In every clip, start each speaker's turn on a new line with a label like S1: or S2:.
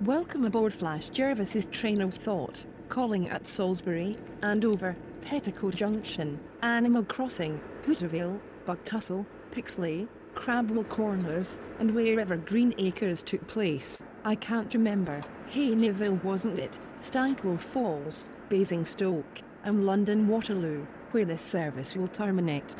S1: Welcome aboard Flash Jervis's train of thought, calling at Salisbury, Andover, Petticoat Junction, Animal Crossing, Hooterville, Bucktussle, Pixley, Crabwell Corners, and wherever Green Acres took place. I can't remember. Hayneville wasn't it? Stankwell Falls, Basingstoke, and London Waterloo, where this service will terminate.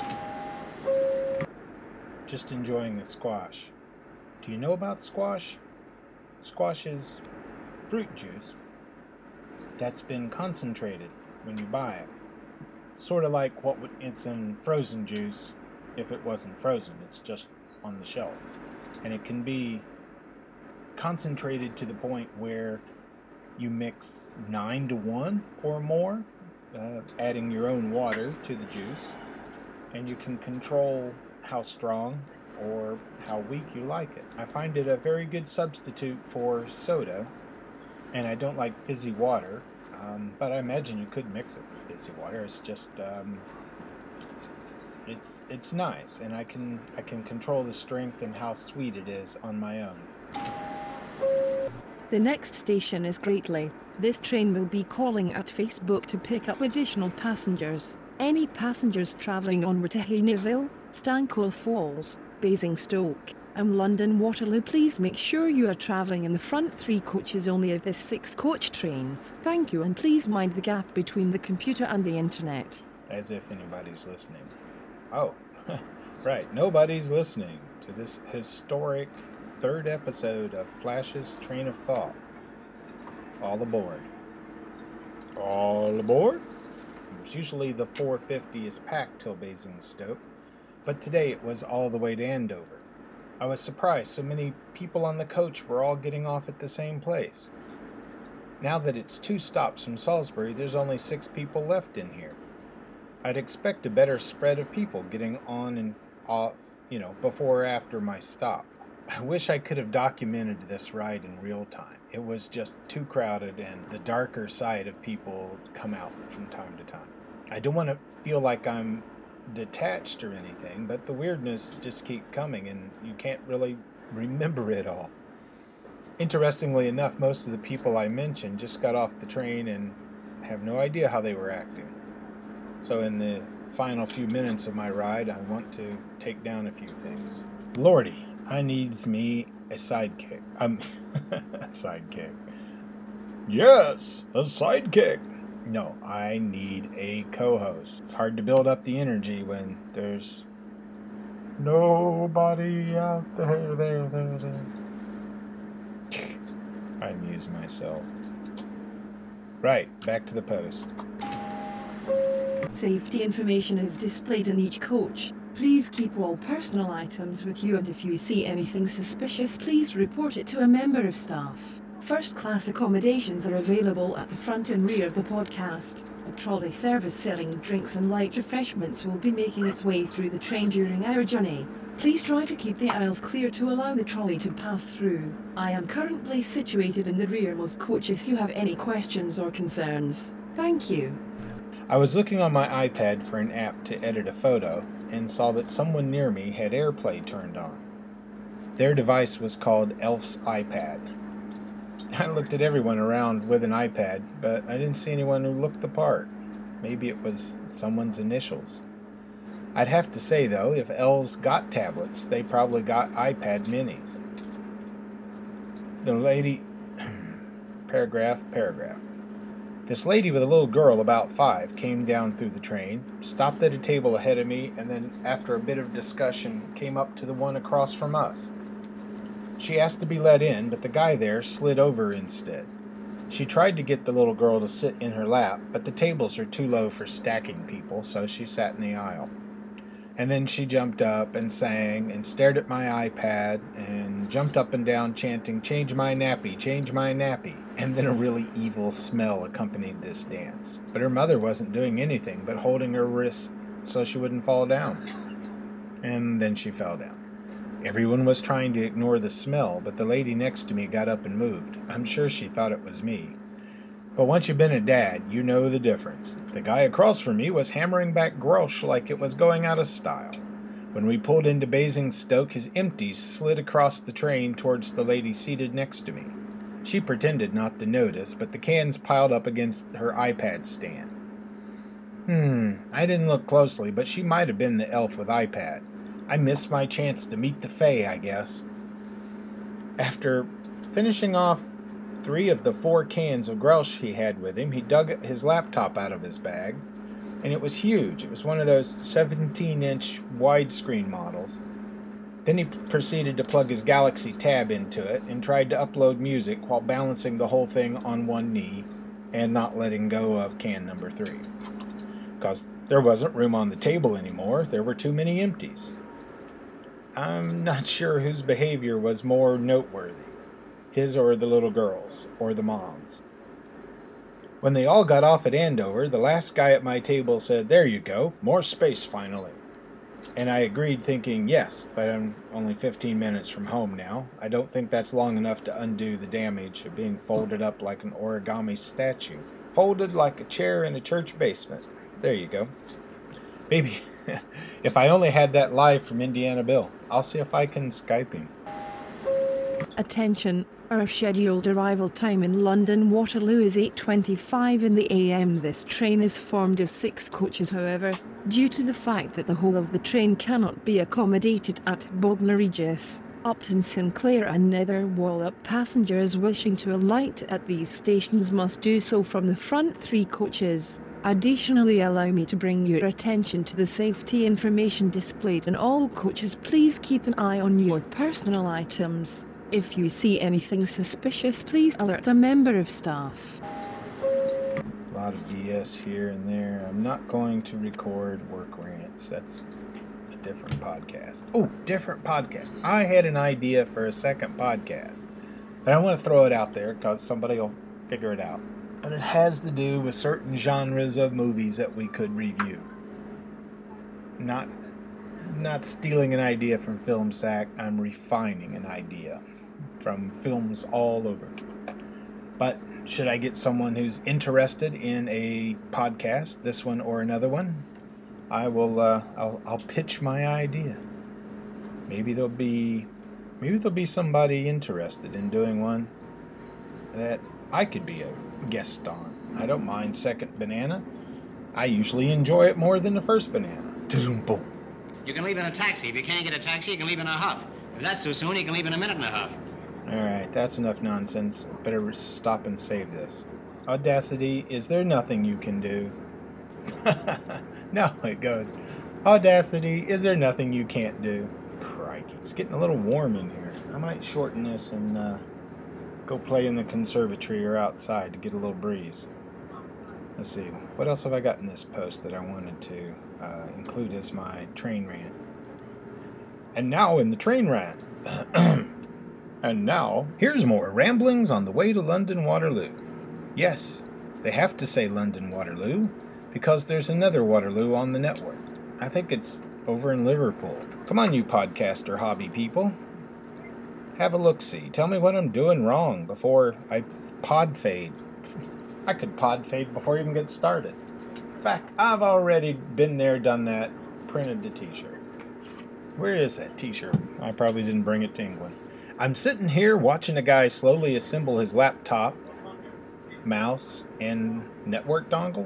S2: Just enjoying the squash. Do you know about squash? Squash is fruit juice that's been concentrated when you buy it. Sort of like it's in frozen juice if it wasn't frozen. It's just on the shelf. And it can be concentrated to the point where you mix 9-to-1 or more, adding your own water to the juice. And you can control how strong or how weak you like it. I find it a very good substitute for soda, and I don't like fizzy water, but I imagine you could mix it with fizzy water. It's just it's nice, and I can control the strength and how sweet it is on my own.
S1: The next station is Greatley. This train will be calling at Facebook to pick up additional passengers. Any passengers travelling onward to Hayneville, Stankwell Falls, Basingstoke, and London Waterloo, please make sure you are travelling in the front 3 coaches only of this 6-coach train. Thank you, and please mind the gap between the computer and the internet.
S2: As if anybody's listening. Oh, right, nobody's listening to this historic 3rd episode of Flash's Train of Thought. All aboard. All aboard? Usually the 450 is packed till Basingstoke, but today it was all the way to Andover. I was surprised so many people on the coach were all getting off at the same place. Now that it's 2 stops from Salisbury, there's only 6 people left in here. I'd expect a better spread of people getting on and off, before or after my stop. I wish I could have documented this ride in real time. It was just too crowded, and the darker side of people come out from time to time. I don't want to feel like I'm detached or anything, but the weirdness just keeps coming, and you can't really remember it all. Interestingly enough, most of the people I mentioned just got off the train and have no idea how they were acting. So in the final few minutes of my ride, I want to take down a few things. Lordy, I needs me a sidekick. A sidekick. Yes, a sidekick. No, I need a co-host. It's hard to build up the energy when there's nobody out there. I amuse myself. Right, back to the post.
S1: Safety information is displayed in each coach. Please keep all personal items with you, and if you see anything suspicious, please report it to a member of staff. First-class accommodations are available at the front and rear of the podcast. A trolley service selling drinks and light refreshments will be making its way through the train during our journey. Please try to keep the aisles clear to allow the trolley to pass through. I am currently situated in the rearmost coach if you have any questions or concerns. Thank you.
S2: I was looking on my iPad for an app to edit a photo and saw that someone near me had AirPlay turned on. Their device was called Elf's iPad. I looked at everyone around with an iPad, but I didn't see anyone who looked the part. Maybe it was someone's initials. I'd have to say, though, if elves got tablets, they probably got iPad minis. The lady... paragraph. This lady with a little girl about 5 came down through the train, stopped at a table ahead of me, and then, after a bit of discussion, came up to the one across from us. She asked to be let in, but the guy there slid over instead. She tried to get the little girl to sit in her lap, but the tables are too low for stacking people, so she sat in the aisle. And then she jumped up and sang and stared at my iPad and jumped up and down chanting, "Change my nappy, change my nappy." And then a really evil smell accompanied this dance. But her mother wasn't doing anything but holding her wrist so she wouldn't fall down. And then she fell down. Everyone was trying to ignore the smell, but the lady next to me got up and moved. I'm sure she thought it was me. But once you've been a dad, you know the difference. The guy across from me was hammering back Grosh like it was going out of style. When we pulled into Basingstoke, his empties slid across the train towards the lady seated next to me. She pretended not to notice, but the cans piled up against her iPad stand. I didn't look closely, but she might have been the elf with iPad. I missed my chance to meet the Fae, I guess. After finishing off 3 of the 4 cans of Grelsch he had with him, he dug his laptop out of his bag, and it was huge. It was one of those 17-inch widescreen models. Then he proceeded to plug his Galaxy Tab into it and tried to upload music while balancing the whole thing on one knee and not letting go of can number 3. Because there wasn't room on the table anymore. There were too many empties. I'm not sure whose behavior was more noteworthy, his or the little girl's, or the mom's. When they all got off at Andover, the last guy at my table said, "There you go, more space finally." And I agreed, thinking, yes, but I'm only 15 minutes from home now. I don't think that's long enough to undo the damage of being folded up like an origami statue. Folded like a chair in a church basement. There you go. Maybe if I only had that live from Indiana Bill. I'll see if I can Skype him.
S1: Attention, our scheduled arrival time in London Waterloo is 8:25 in the AM. This train is formed of 6 coaches, however, due to the fact that the whole of the train cannot be accommodated at Bognor Regis, Upton Sinclair and Nether Wallop, passengers wishing to alight at these stations must do so from the front 3 coaches. Additionally, allow me to bring your attention to the safety information displayed in all coaches. Please keep an eye on your personal items. If you see anything suspicious, please alert a member of staff.
S2: A lot of BS here and there. I'm not going to record work rants. That's a different podcast. Oh, different podcast. I had an idea for a second podcast, but I want to throw it out there because somebody will figure it out. But it has to do with certain genres of movies that we could review. Not stealing an idea from FilmSack. I'm refining an idea from films all over. But should I get someone who's interested in a podcast, this one or another one, I will. I'll pitch my idea. Maybe there'll be somebody interested in doing one that I could be a guest on. I don't mind Second Banana. I usually enjoy it more than the first banana. Boom.
S3: You can leave in a taxi. If you can't get a taxi, you can leave in a huff. If that's too soon, you can leave in a minute and a half.
S2: Alright, that's enough nonsense. Better stop and save this. Audacity, is there nothing you can do? No, it goes. Audacity, is there nothing you can't do? Crikey, it's getting a little warm in here. I might shorten this and go play in the conservatory or outside to get a little breeze. Let's see, what else have I got in this post that I wanted to include as my train rant? And now in the train rant. And now, here's more ramblings on the way to London Waterloo. Yes, they have to say London Waterloo, because there's another Waterloo on the network. I think it's over in Liverpool. Come on, you podcaster hobby people. Have a look-see. Tell me what I'm doing wrong before I pod fade. I could pod fade before I even get started. In fact, I've already been there, done that, printed the t-shirt. Where is that t-shirt? I probably didn't bring it to England. I'm sitting here watching a guy slowly assemble his laptop, mouse, and network dongle.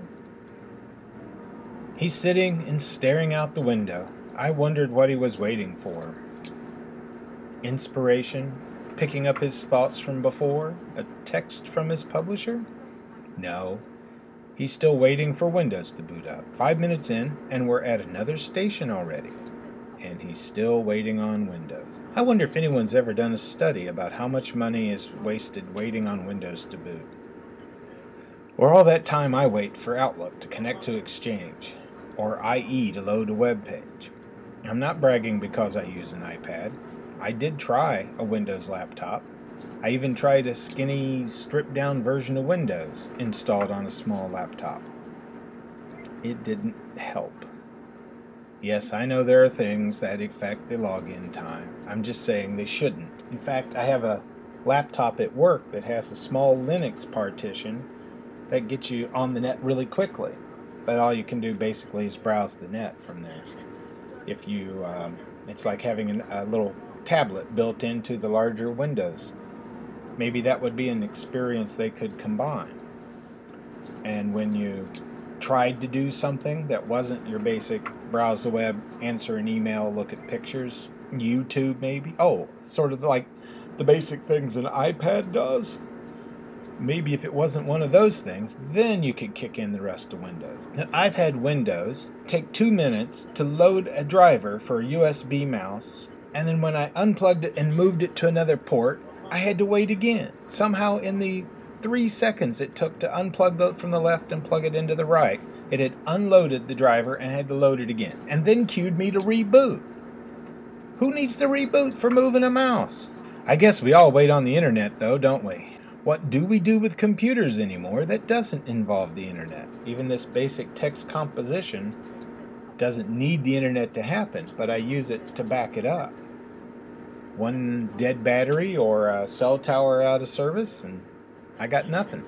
S2: He's sitting and staring out the window. I wondered what he was waiting for. Inspiration? Picking up his thoughts from before? A text from his publisher? No. He's still waiting for Windows to boot up. 5 minutes in, and we're at another station already. And he's still waiting on Windows. I wonder if anyone's ever done a study about how much money is wasted waiting on Windows to boot. Or all that time I wait for Outlook to connect to Exchange, or IE to load a web page. I'm not bragging because I use an iPad. I did try a Windows laptop. I even tried a skinny, stripped-down version of Windows installed on a small laptop. It didn't help. Yes, I know there are things that affect the login time. I'm just saying they shouldn't. In fact, I have a laptop at work that has a small Linux partition that gets you on the net really quickly. But all you can do basically is browse the net from there. If you, it's like having a little tablet built into the larger Windows maybe that would be an experience they could combine. And when you tried to do something that wasn't your basic browse the web, answer an email, look at pictures, YouTube maybe, sort of like the basic things an iPad does, maybe if it wasn't one of those things, then you could kick in the rest of Windows. I've had Windows take 2 minutes to load a driver for a USB mouse, and then when I unplugged it and moved it to another port, I had to wait again. Somehow in the 3 seconds it took to unplug it from the left and plug it into the right, it had unloaded the driver and had to load it again, and then cued me to reboot. Who needs to reboot for moving a mouse? I guess we all wait on the internet though, don't we? What do we do with computers anymore that doesn't involve the internet? Even this basic text composition doesn't need the internet to happen, but I use it to back it up. One dead battery or a cell tower out of service, and I got nothing.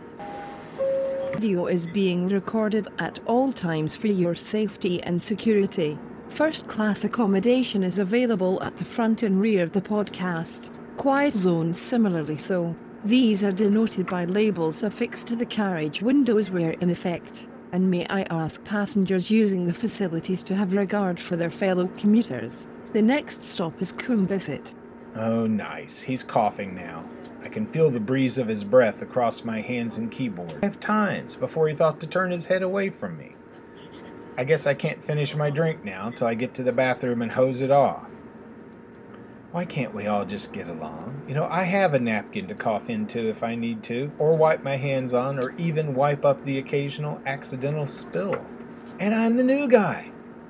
S1: Video is being recorded at all times for your safety and security. First-class accommodation is available at the front and rear of the podcast. Quiet zones similarly so. These are denoted by labels affixed to the carriage windows where in effect, and may I ask passengers using the facilities to have regard for their fellow commuters. The next stop is Kumbasit.
S2: Oh, nice. He's coughing now. I can feel the breeze of his breath across my hands and keyboard 5 times before he thought to turn his head away from me. I guess I can't finish my drink now till I get to the bathroom and hose it off. Why can't we all just get along? I have a napkin to cough into if I need to, or wipe my hands on, or even wipe up the occasional accidental spill. And I'm the new guy.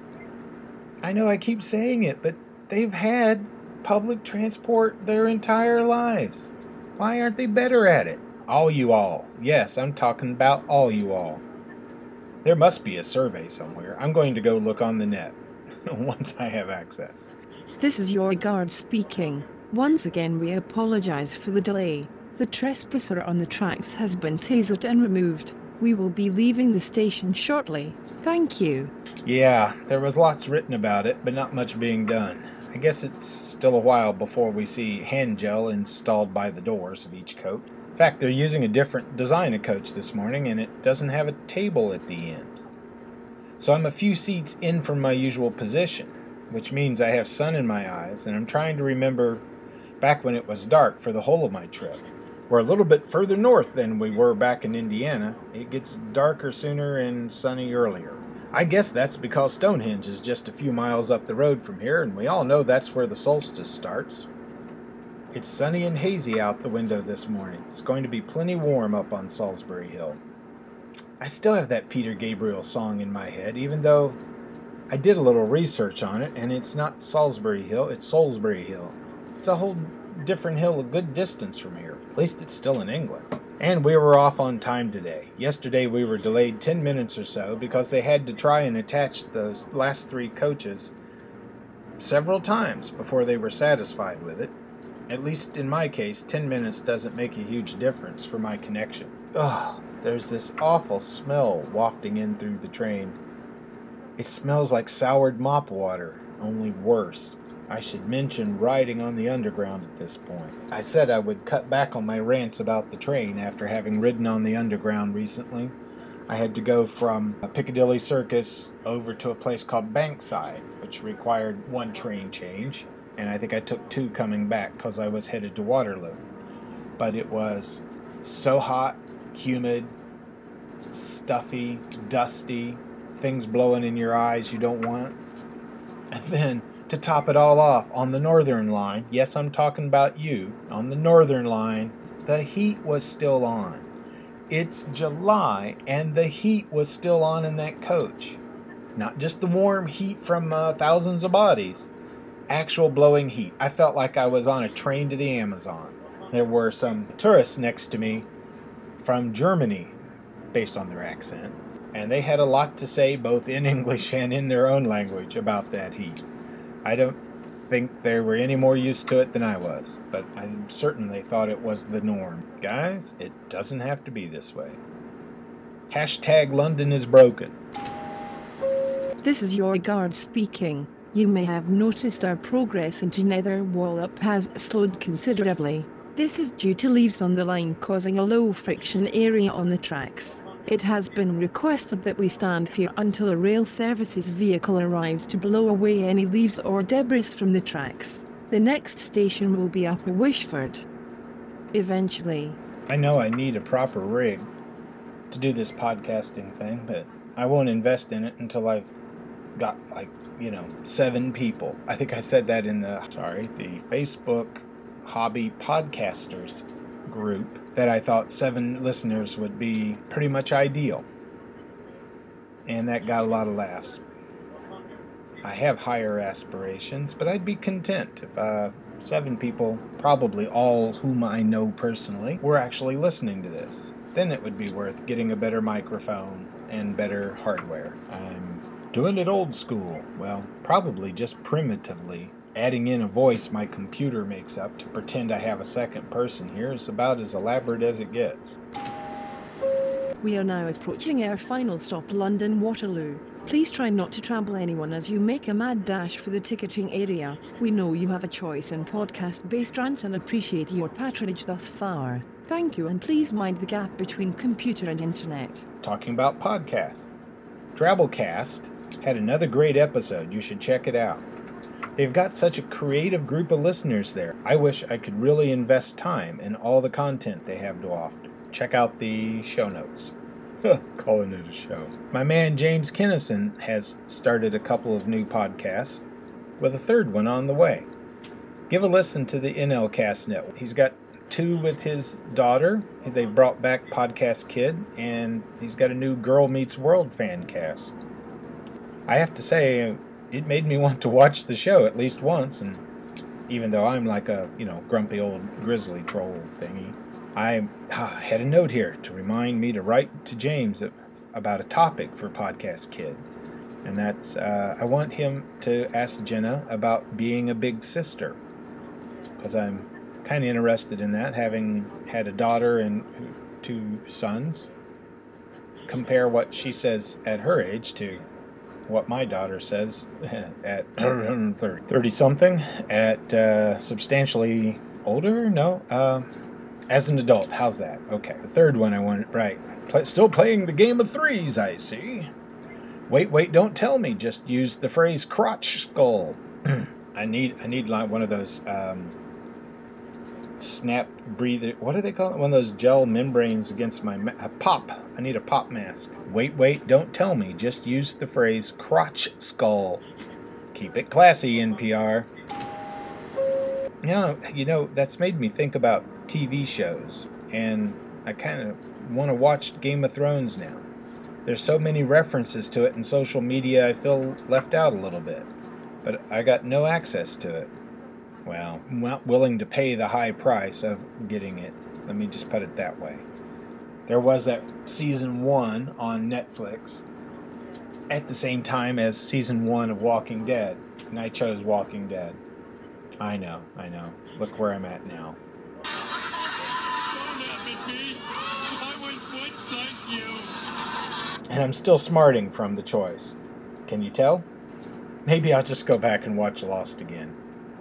S2: I know I keep saying it, but they've had public transport their entire lives. Why aren't they better at it? All you all. Yes, I'm talking about all you all. There must be a survey somewhere. I'm going to go look on the net once I have access.
S1: This is your guard speaking. Once again we apologize for the delay. The trespasser on the tracks has been tasered and removed. We will be leaving the station shortly. Thank you.
S2: Yeah, there was lots written about it, but not much being done. I guess it's still a while before we see hand gel installed by the doors of each coach. In fact, they're using a different design of coach this morning, and it doesn't have a table at the end. So I'm a few seats in from my usual position, which means I have sun in my eyes, and I'm trying to remember back when it was dark for the whole of my trip. We're a little bit further north than we were back in Indiana. It gets darker sooner and sunny earlier. I guess that's because Stonehenge is just a few miles up the road from here, and we all know that's where the solstice starts. It's sunny and hazy out the window this morning. It's going to be plenty warm up on Salisbury Hill. I still have that Peter Gabriel song in my head, even though I did a little research on it, and it's not Salisbury Hill, it's Salisbury Hill. It's a whole different hill a good distance from here. At least it's still in England. And we were off on time today. Yesterday we were delayed 10 minutes or so because they had to try and attach those last 3 coaches several times before they were satisfied with it. At least in my case, 10 minutes doesn't make a huge difference for my connection. Ugh, there's this awful smell wafting in through the train. It smells like soured mop water, only worse. I should mention riding on the Underground at this point. I said I would cut back on my rants about the train after having ridden on the Underground recently. I had to go from Piccadilly Circus over to a place called Bankside, which required 1 train change, and I think I took 2 coming back because I was headed to Waterloo. But it was so hot, humid, stuffy, dusty, things blowing in your eyes you don't want. And then, to top it all off, on the Northern Line, yes, I'm talking about you, on the Northern Line, the heat was still on. It's July, and the heat was still on in that coach. Not just the warm heat from thousands of bodies. Actual blowing heat. I felt like I was on a train to the Amazon. There were some tourists next to me from Germany, based on their accent, and they had a lot to say both in English and in their own language about that heat. I don't think they were any more used to it than I was, but I certainly thought it was the norm. Guys, it doesn't have to be this way. Hashtag London is broken.
S1: This is your guard speaking. You may have noticed our progress into Nether Wallop has slowed considerably. This is due to leaves on the line causing a low friction area on the tracks. It has been requested that we stand here until a rail services vehicle arrives to blow away any leaves or debris from the tracks. The next station will be Upper Wishford. Eventually.
S2: I know I need a proper rig to do this podcasting thing, but I won't invest in it until I've got 7 people. I think I said that in the Facebook hobby podcasters group, that I thought 7 listeners would be pretty much ideal. And that got a lot of laughs. I have higher aspirations, but I'd be content if 7 people, probably all whom I know personally, were actually listening to this. Then it would be worth getting a better microphone and better hardware. I'm doing it old school. Well, probably just primitively. Adding in a voice my computer makes up to pretend I have a second person here is about as elaborate as it gets.
S1: We are now approaching our final stop, London Waterloo. Please try not to trample anyone as you make a mad dash for the ticketing area. We know you have a choice in podcast-based rants and appreciate your patronage thus far. Thank you, and please mind the gap between computer and internet.
S2: Talking about podcasts. Drabblecast had another great episode. You should check it out. They've got such a creative group of listeners there. I wish I could really invest time in all the content they have to offer. Check out the show notes. Calling it a show. My man James Kinnison has started a couple of new podcasts, with a third one on the way. Give a listen to the NLCast Network. He's got 2 with his daughter. They've brought back Podcast Kid, and he's got a new Girl Meets World fan cast. I have to say, it made me want to watch the show at least once, and even though I'm like a, grumpy old grizzly troll thingy, I had a note here to remind me to write to James about a topic for Podcast Kid. And that's, I want him to ask Jenna about being a big sister. Because I'm kind of interested in that, having had a daughter and 2 sons. Compare what she says at her age to what my daughter says at 30-something, at substantially older? No, as an adult. How's that? Okay, the third one I wanted, right. Still playing the game of 3s, I see. Wait, don't tell me. Just use the phrase crotch skull. I need like one of those snap breather. What do they call it? One of those gel membranes against my pop. I need a pop mask. Wait, don't tell me. Just use the phrase crotch skull. Keep it classy, NPR. That's made me think about TV shows, and I kind of want to watch Game of Thrones now. There's so many references to it in social media, I feel left out a little bit. But I got no access to it. Well, I'm not willing to pay the high price of getting it. Let me just put it that way. There was that season 1 on Netflix at the same time as season 1 of Walking Dead, and I chose Walking Dead. I know. Look where I'm at now. And I'm still smarting from the choice. Can you tell? Maybe I'll just go back and watch Lost again.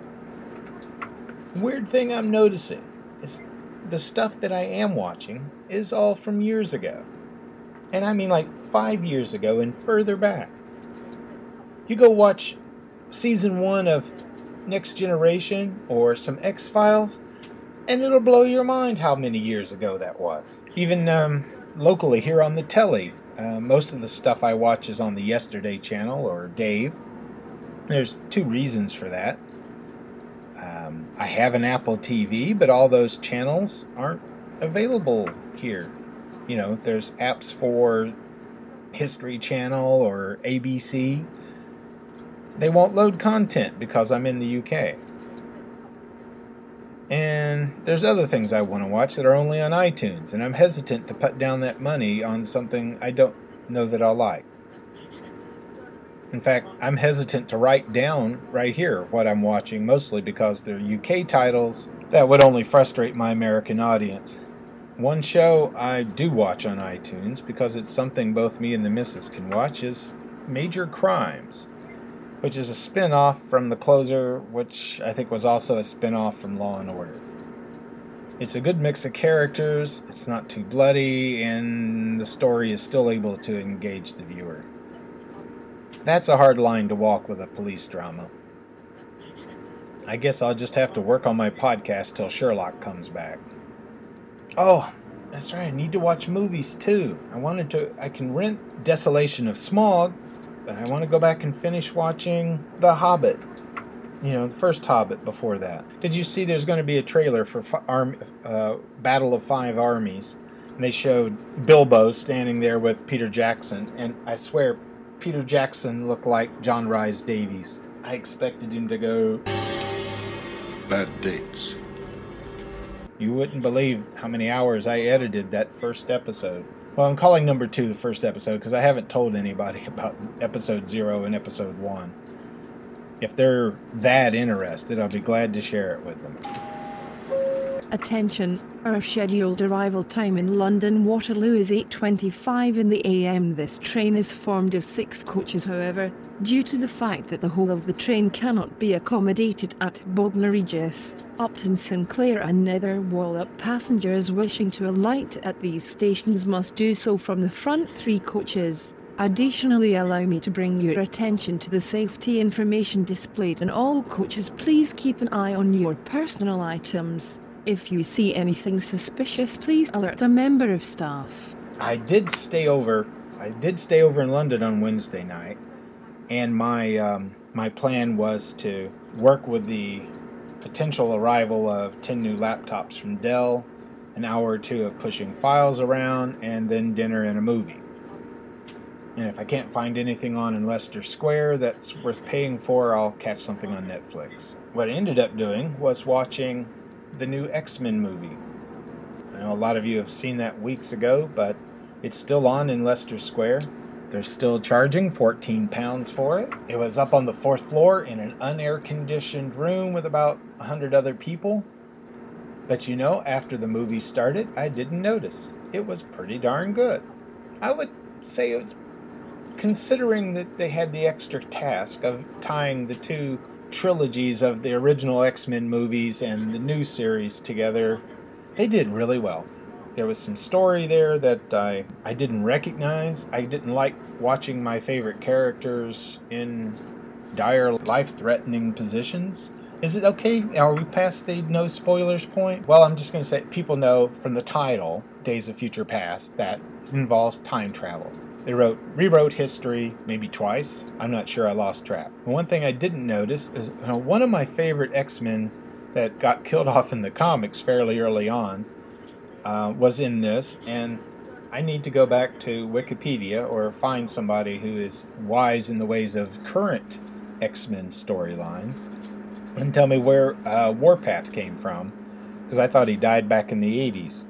S2: Weird thing I'm noticing is the stuff that I am watching is all from years ago. And I mean like 5 years ago and further back. You go watch season 1 of Next Generation or some X-Files, and it'll blow your mind how many years ago that was. Even locally here on the telly, most of the stuff I watch is on the Yesterday channel or Dave. There's 2 reasons for that. I have an Apple TV, but all those channels aren't available here. There's apps for History Channel or ABC. They won't load content because I'm in the UK. And there's other things I want to watch that are only on iTunes, and I'm hesitant to put down that money on something I don't know that I'll like. In fact, I'm hesitant to write down right here what I'm watching, mostly because they're UK titles that would only frustrate my American audience. One show I do watch on iTunes, because it's something both me and the missus can watch, is Major Crimes, which is a spin-off from The Closer, which I think was also a spin-off from Law & Order. It's a good mix of characters, it's not too bloody, and the story is still able to engage the viewer. That's a hard line to walk with a police drama. I guess I'll just have to work on my podcast till Sherlock comes back. Oh, that's right, I need to watch movies too. I can rent Desolation of Smaug, but I want to go back and finish watching The Hobbit. The first Hobbit before that. Did you see there's going to be a trailer for Battle of Five Armies? And they showed Bilbo standing there with Peter Jackson. And I swear, Peter Jackson looked like John Rhys Davies. I expected him to go...
S4: Bad dates.
S2: You wouldn't believe how many hours I edited that first episode. Well, I'm calling number 2 the first episode because I haven't told anybody about episode 0 and episode 1. If they're that interested, I'll be glad to share it with them.
S1: Attention, our scheduled arrival time in London Waterloo is 8:25 in the AM. This train is formed of 6 coaches, however, due to the fact that the whole of the train cannot be accommodated at Bognor Regis, Upton Sinclair and Nether Wallop, passengers wishing to alight at these stations must do so from the front 3 coaches. Additionally, allow me to bring your attention to the safety information displayed in all coaches. Please keep an eye on your personal items. If you see anything suspicious, please alert a member of staff.
S2: I did stay over in London on Wednesday night, and my plan was to work with the potential arrival of 10 new laptops from Dell, an hour or 2 of pushing files around, and then dinner and a movie. And if I can't find anything on in Leicester Square that's worth paying for, I'll catch something on Netflix. What I ended up doing was watching the new X-Men movie. I know a lot of you have seen that weeks ago, but it's still on in Leicester Square. They're still charging £14 for it. It was up on the 4th floor in an unair-conditioned room with about 100 other people. But after the movie started, I didn't notice. It was pretty darn good. I would say it was, considering that they had the extra task of tying the 2 trilogies of the original X-Men movies and the new series together, they did really well. There was some story there that I didn't recognize. I didn't like watching my favorite characters in dire, life-threatening positions. Is it okay? Are we past the no spoilers point? Well, I'm just going to say, people know from the title, Days of Future Past, that it involves time travel. They rewrote history maybe twice. I'm not sure, I lost track. One thing I didn't notice is one of my favorite X-Men that got killed off in the comics fairly early on was in this, and I need to go back to Wikipedia or find somebody who is wise in the ways of current X-Men storylines and tell me where Warpath came from, because I thought he died back in the 80s.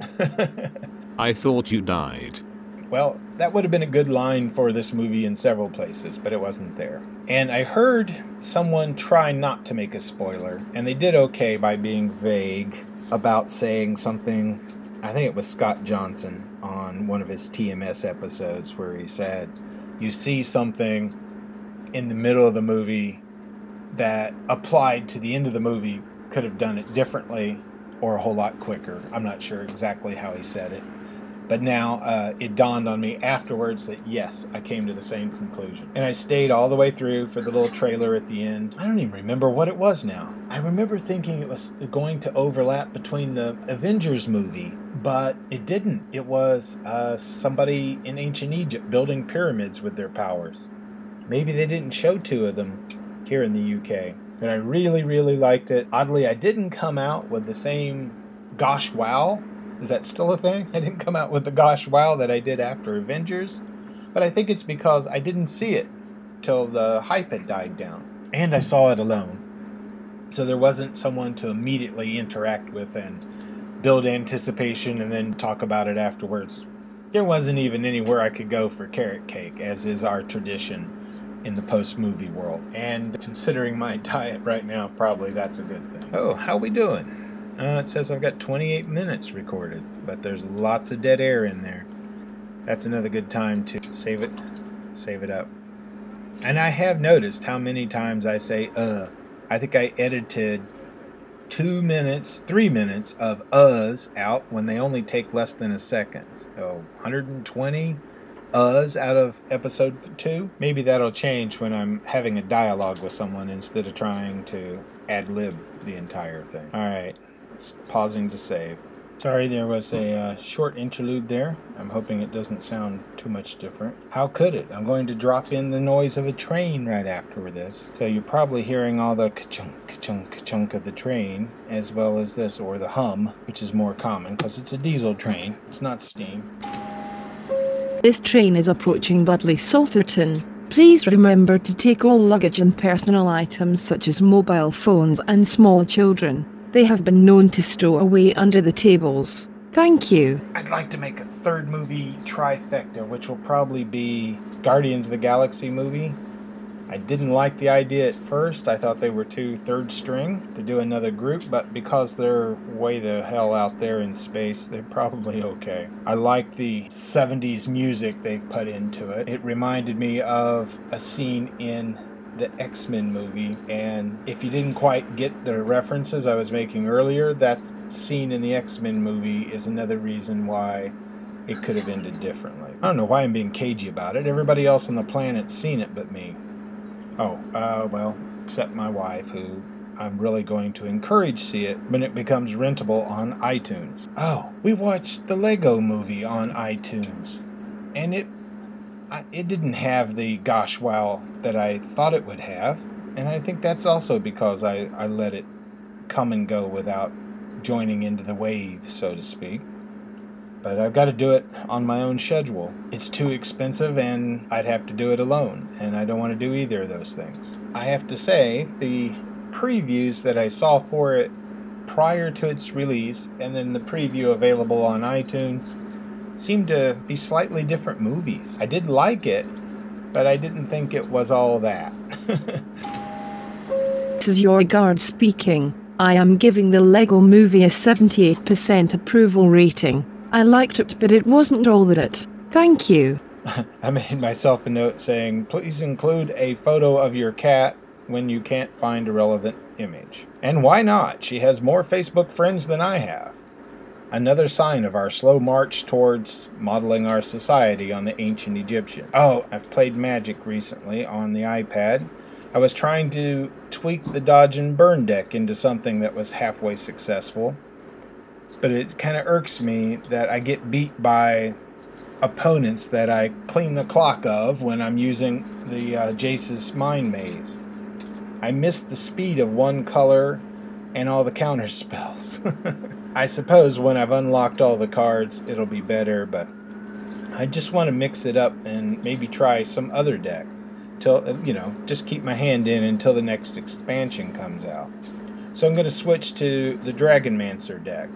S4: I thought you died.
S2: Well, that would have been a good line for this movie in several places, but it wasn't there. And I heard someone try not to make a spoiler, and they did okay by being vague about saying something. I think it was Scott Johnson on one of his TMS episodes where he said, you see something in the middle of the movie that applied to the end of the movie, could have done it differently or a whole lot quicker. I'm not sure exactly how he said it. But now it dawned on me afterwards that, yes, I came to the same conclusion. And I stayed all the way through for the little trailer at the end. I don't even remember what it was now. I remember thinking it was going to overlap between the Avengers movie, but it didn't. It was somebody in ancient Egypt building pyramids with their powers. Maybe they didn't show 2 of them here in the UK. And I really, really liked it. Oddly, I didn't come out with the same gosh wow. Is that still a thing? I didn't come out with the gosh wow that I did after Avengers, but I think it's because I didn't see it till the hype had died down. And I saw it alone. So there wasn't someone to immediately interact with and build anticipation and then talk about it afterwards. There wasn't even anywhere I could go for carrot cake, as is our tradition in the post-movie world. And considering my diet right now, probably that's a good thing. Oh, how we doing? It says I've got 28 minutes recorded, but there's lots of dead air in there. That's another good time to save it up. And I have noticed how many times I say, I think I edited 2 minutes, 3 minutes of uhs out when they only take less than a second. So 120 uhs out of episode 2. Maybe that'll change when I'm having a dialogue with someone instead of trying to ad-lib the entire thing. Alright, pausing to save. Sorry, there was a short interlude there. I'm hoping it doesn't sound too much different. How could it? I'm going to drop in the noise of a train right after this. So you're probably hearing all the ka-chunk, ka-chunk, ka-chunk of the train, as well as this, or the hum, which is more common, because it's a diesel train. It's not steam.
S1: This train is approaching Budleigh Salterton. Please remember to take all luggage and personal items such as mobile phones and small children. They have been known to stow away under the tables. Thank you.
S2: I'd like to make a third movie trifecta, which will probably be Guardians of the Galaxy movie. I didn't like the idea at first. I thought they were too third string to do another group, but because they're way the hell out there in space, they're probably okay. I like the 70s music they've put into it. It reminded me of a scene in the X-Men movie, and if you didn't quite get the references I was making earlier, that scene in the X-Men movie is another reason why it could have ended differently. I don't know why I'm being cagey about it. Everybody else on the planet's seen it but me. Well, except my wife, who I'm really going to encourage see it when it becomes rentable on iTunes. Oh, we watched the Lego movie on iTunes, and it didn't have the gosh wow that I thought it would have, and I think that's also because I let it come and go without joining into the wave, so to speak. But I've got to do it on my own schedule. It's too expensive, and I'd have to do it alone, and I don't want to do either of those things. I have to say, the previews that I saw for it prior to its release, and then the preview available on iTunes, seemed to be slightly different movies. I did like it, but I didn't think it was all that.
S1: This is your guard speaking. I am giving the Lego movie a 78% approval rating. I liked it, but it wasn't all that it. Thank you.
S2: I made myself a note saying, please include a photo of your cat when you can't find a relevant image. And why not? She has more Facebook friends than I have. Another sign of our slow march towards modeling our society on the ancient Egyptian. Oh, I've played Magic recently on the iPad. I was trying to tweak the dodge and burn deck into something that was halfway successful. But it kind of irks me that I get beat by opponents that I clean the clock of when I'm using the Jace's Mind Maze. I missed the speed of one color and all the counter spells. I suppose when I've unlocked all the cards, it'll be better, but I just want to mix it up and maybe try some other deck. Till, just keep my hand in until the next expansion comes out. So I'm going to switch to the Dragonmancer deck.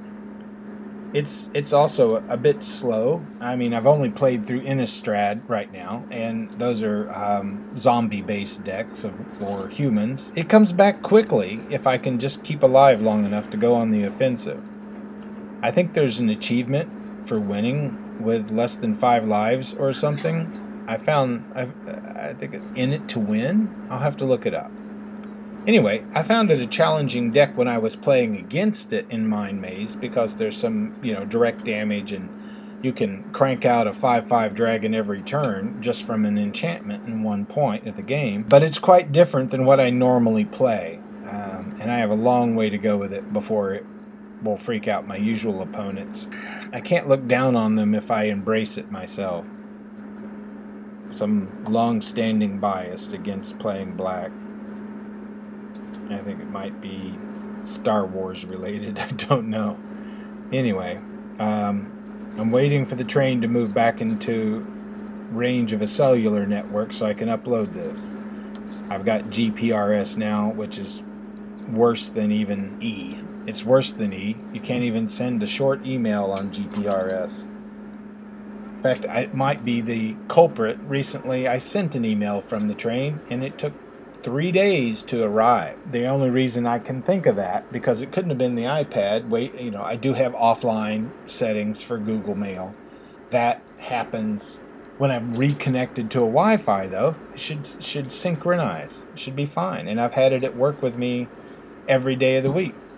S2: It's also a bit slow. I mean, I've only played through Innistrad right now, and those are zombie-based decks or humans. It comes back quickly if I can just keep alive long enough to go on the offensive. I think there's an achievement for winning with less than 5 lives or something. I think it's In It to Win. I'll have to look it up. Anyway, I found it a challenging deck when I was playing against it in Mind Maze because there's some, direct damage and you can crank out a 5/5 dragon every turn just from an enchantment in 1 point of the game. But it's quite different than what I normally play, and I have a long way to go with it before it will freak out my usual opponents. I can't look down on them if I embrace it myself. Some long-standing bias against playing black. I think it might be Star Wars related. I don't know. Anyway, I'm waiting for the train to move back into range of a cellular network so I can upload this. I've got GPRS now, which is worse than even E. It's worse than E. You can't even send a short email on GPRS. In fact, it might be the culprit. Recently, I sent an email from the train, and it took 3 days to arrive. The only reason I can think of that, because it couldn't have been the iPad. I do have offline settings for Google Mail. That happens when I'm reconnected to a Wi-Fi, though. It should synchronize. It should be fine. And I've had it at work with me every day of the week.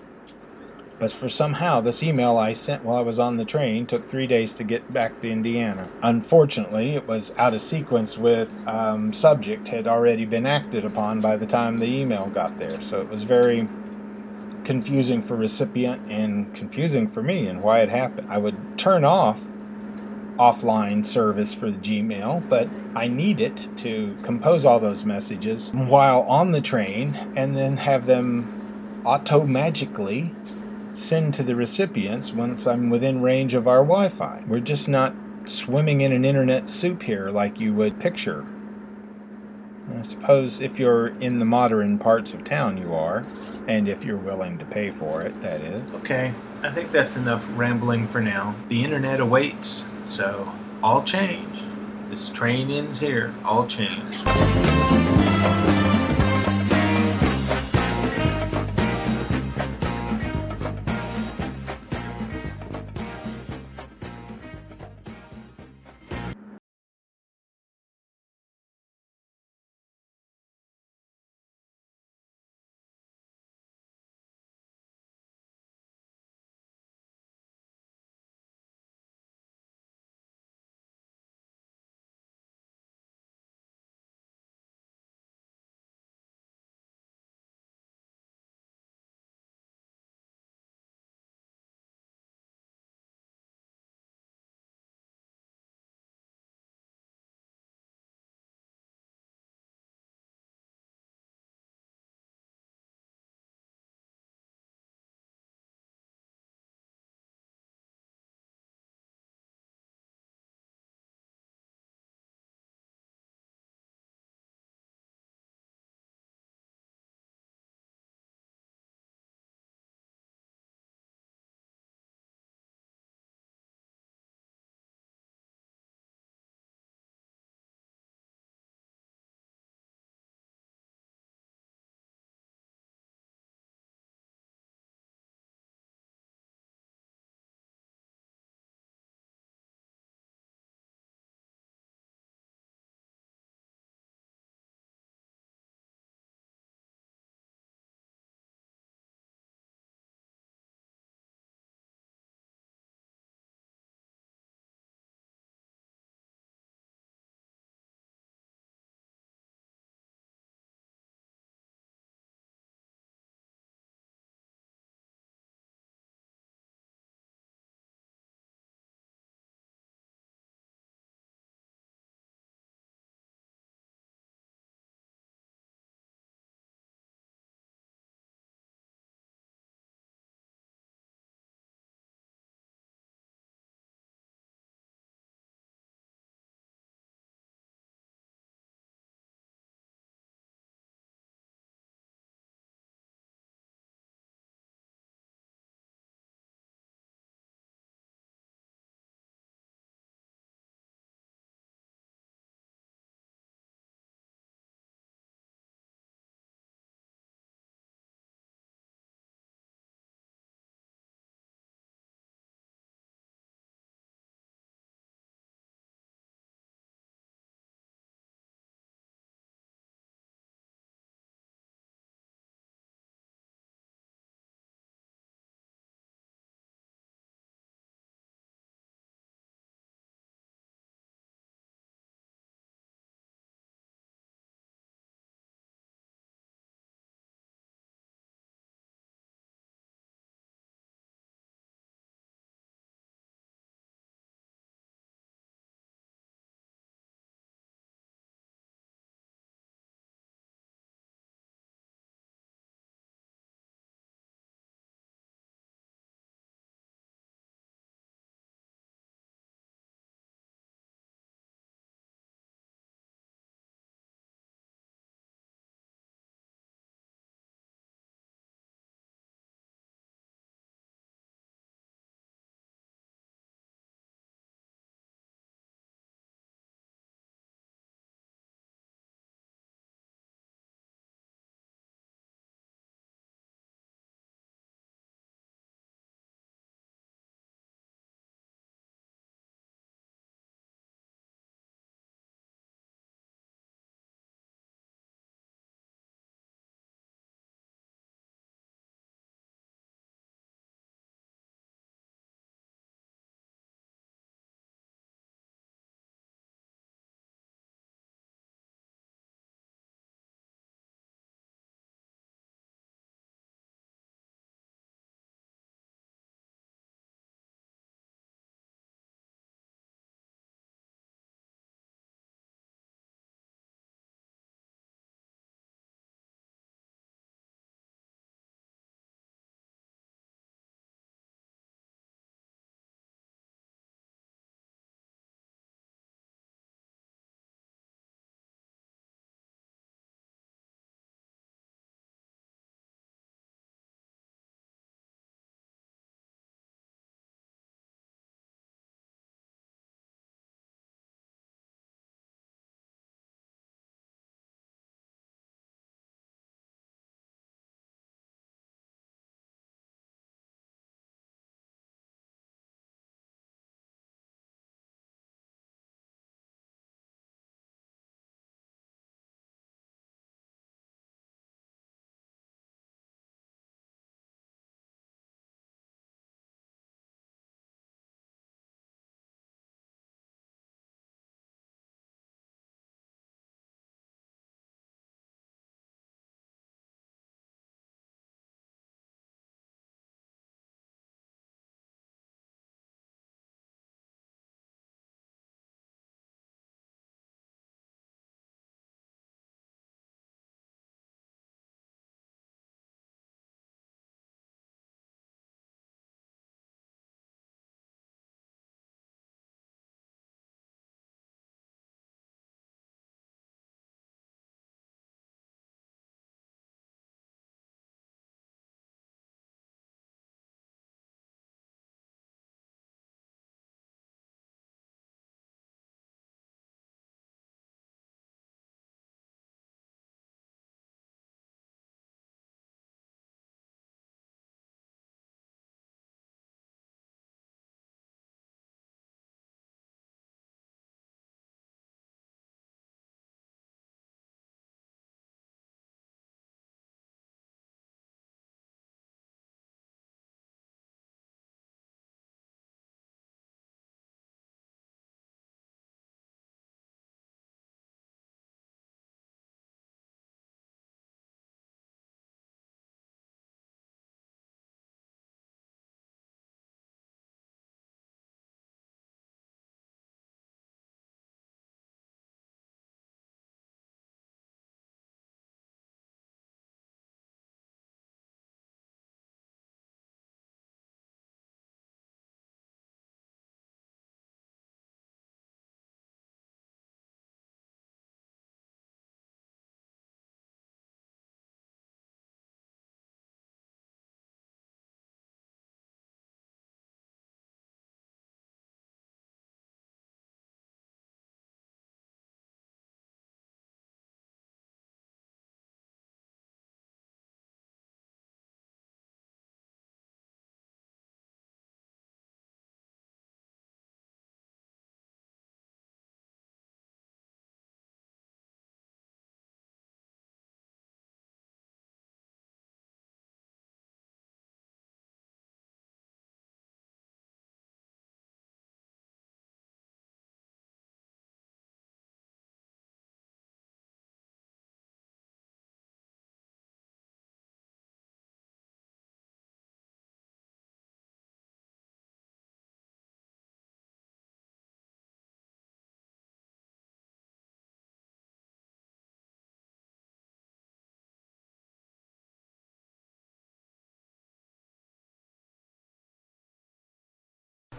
S2: But for somehow, this email I sent while I was on the train took 3 days to get back to Indiana. Unfortunately, it was out of sequence with subject had already been acted upon by the time the email got there. So it was very confusing for recipient and confusing for me and why it happened. I would turn off offline service for the Gmail, but I need it to compose all those messages while on the train and then have them auto-magically send to the recipients once I'm within range of our Wi-Fi. We're just not swimming in an internet soup here like you would picture. I suppose if you're in the modern parts of town you are, and if you're willing to pay for it, that is. Okay, I think that's enough rambling for now. The internet awaits, so all change. This train ends here, all change.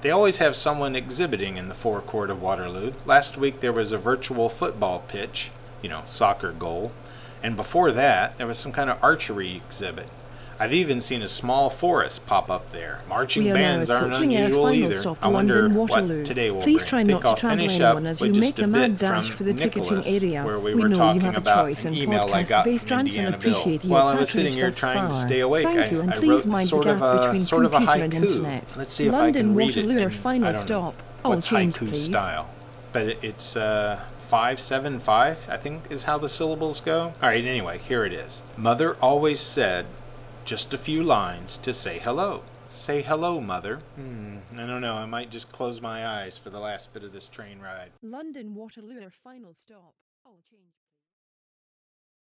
S2: They always have someone exhibiting in the forecourt of Waterloo. Last week there was a virtual football pitch, soccer goal. And before that, there was some kind of archery exhibit. I've even seen a small forest pop up there. Marching bands aren't unusual either. I wonder what today will bring.
S1: Please try not to travel anyone as you make a mad dash for the ticketing area.
S2: Where we
S1: We
S2: were
S1: know you
S2: talking
S1: have a
S2: about
S1: choice
S2: an
S1: in
S2: email I got
S1: podcast-based
S2: from
S1: rants and
S2: Indiana Bill.
S1: appreciate your
S2: While I was sitting
S1: patronage
S2: here
S1: thus
S2: trying to
S1: far.
S2: stay awake,
S1: Thank you, and
S2: I
S1: please
S2: wrote
S1: mind the
S2: sort of
S1: gap
S2: a
S1: between
S2: sort of a
S1: computer and
S2: haiku.
S1: internet.
S2: Let's see if I
S1: London
S2: can read it
S1: Waterloo, our
S2: in,
S1: final
S2: I don't know,
S1: stop. All
S2: what's
S1: change,
S2: haiku
S1: please.
S2: style. But it's 575, I think is how the syllables go. Alright, anyway, here it is. Mother always said just a few lines to say hello. Say hello, Mother. I don't know, I might just close my eyes for the last bit of this train ride.
S1: London Waterloo, our final stop. All change.